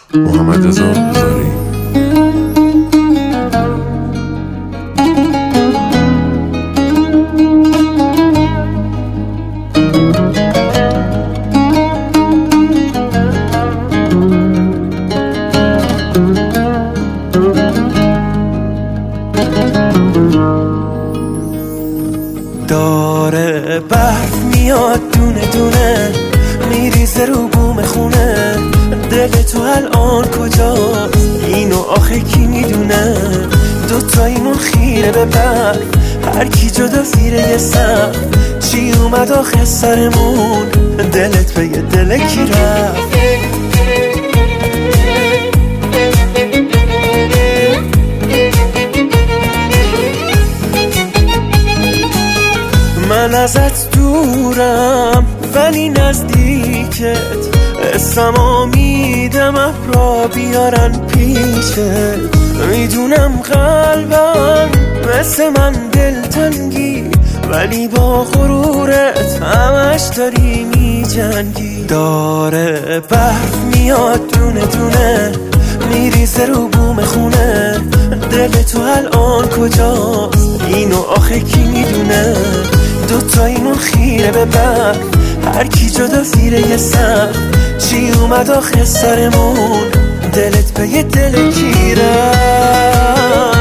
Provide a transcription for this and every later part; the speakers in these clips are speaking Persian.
محمد رضا هزاری. داره برف میاد دونه دونه میریزه رو بوم خونه، دل تو الان کجاست اینو آخه کی میدونه؟ دوتاییمون خیره به برف، هر کی جدا زیر یه سقف. چی اومد آخه سرمون؟ دلت به یه دل کی رفت؟ من ازت دورم ولی نزدیکت، اسمو میدم ابرا بیارن پیشت. میدونم قلبم مثل من دلتنگی، ولی با غرورت همش داری میجنگی. داره برف میاد دونه دونه میریزه رو بوم خونه، دل تو الان کجاست اینو آخه کی میدونه؟ دوتاییمون خیره به برف، هر کی جدا زیر یه سقف. چی اومد آخه سرمون؟ دلت به یه دل کی رفت؟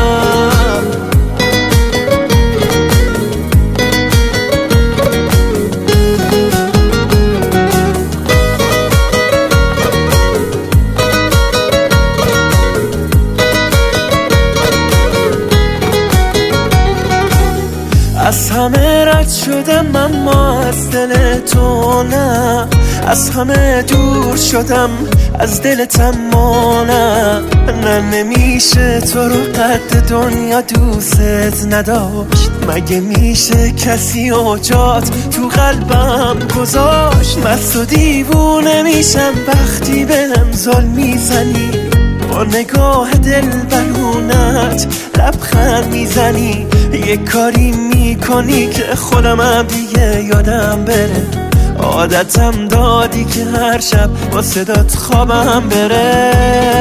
از همه رد شدم اما از دل تو نه، از همه دور شدم از دلتم ما نه. نمیشه تو رو قد دنیا دوست نداشت، مگه میشه کسی اوجات تو قلبم گذاشت؟ مست و دیوونه میشم وقتی بهم ظلم میزنی، با نگاه دل برونت لبخند میزنی. یه کاری میکنی که خودمم دیگه یادم بره، عادتم دادی که هر شب با صدات خوابم بره.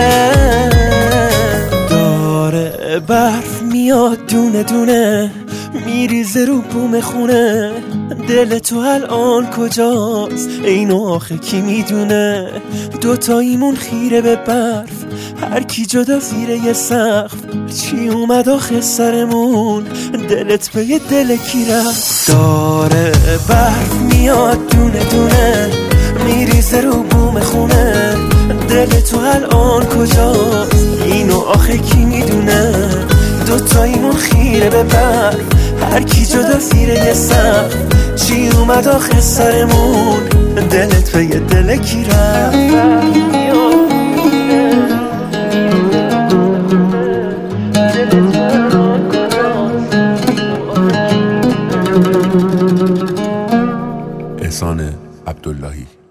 داره برف میاد دونه دونه میریزه رو بوم خونه، دل تو الان کجاست اینو آخه کی میدونه؟ دوتاییمون خیره به برف، هر کی جدا زیر یه سقف. چی اومد آخه سرمون؟ دلت به یه دل کی رفت؟ داره برف میاد دونه دونه میریزه رو بوم خونه، دل تو الان کجاست اینو آخه کی میدونه؟ دوتاییمون خیره به برف، هر کی جدا زیر یه سقف. چی اومد آخه سرمون؟ دلت به یه دل کی رفت؟ احسان عبداللهی.